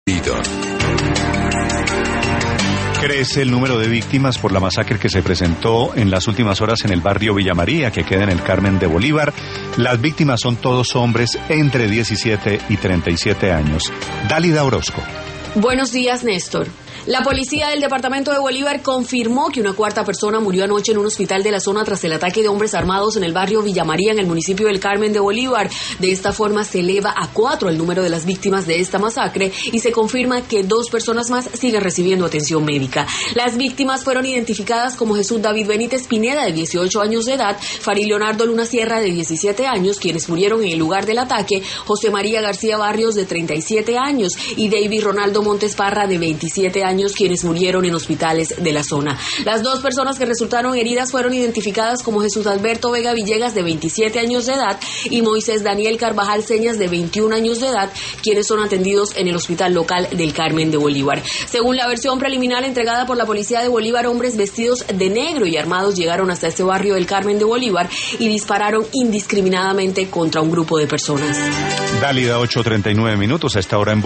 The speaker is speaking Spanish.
Crece el número de víctimas por la masacre que se presentó en las últimas horas en el barrio Villa María, que queda en el Carmen de Bolívar. Las víctimas son todos hombres entre 17 y 37 años. Dálida Orozco. Buenos días, Néstor. La policía del departamento de Bolívar confirmó que una cuarta persona murió anoche en un hospital de la zona tras el ataque de hombres armados en el barrio Villa María, en el municipio del Carmen de Bolívar. De esta forma se eleva a 4 el número de las víctimas de esta masacre y se confirma que 2 personas más siguen recibiendo atención médica. Las víctimas fueron identificadas como Jesús David Benítez Pineda, de 18 años de edad, Fari Leonardo Luna Sierra, de 17 años, quienes murieron en el lugar del ataque, José María García Barrios, de 37 años, y David Ronaldo Montes Parra, de 27 años, quienes murieron en hospitales de la zona. Las 2 personas que resultaron heridas fueron identificadas como Jesús Alberto Vega Villegas, de 27 años de edad, y Moisés Daniel Carvajal Señas, de 21 años de edad, quienes son atendidos en el hospital local del Carmen de Bolívar. Según la versión preliminar entregada por la policía de Bolívar, hombres vestidos de negro y armados llegaron hasta este barrio del Carmen de Bolívar y dispararon indiscriminadamente contra un grupo de personas. Dálida, 8:39 a esta hora en